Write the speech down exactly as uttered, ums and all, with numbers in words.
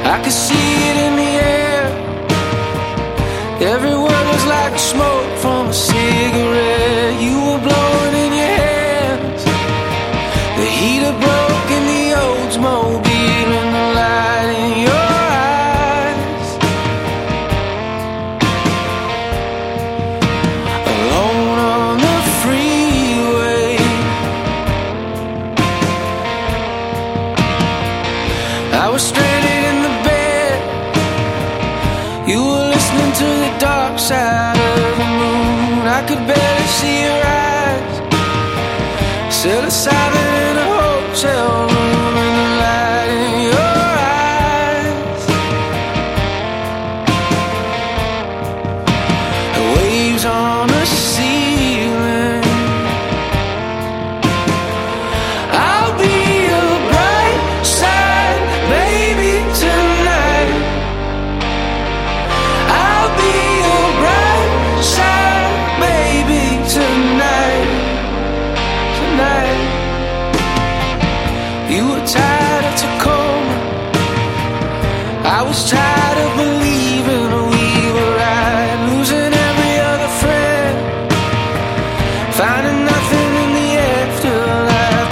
I could see it in the air. Every word was like smoke from a cigarette. You were blowing in your hands. The heater broke in the Oldsmobile, and the light in your eyes. Alone on the freeway, I was stranded in the bed. You were listening to the dark side of the moon. I could barely see your eyes. Set aside in a hotel room, and the light in your eyes. The waves on the ceiling. I'll be your bright side, baby, tonight. I'll be your bright side, baby, tonight. Tonight. You were tired of Tacoma. I was tired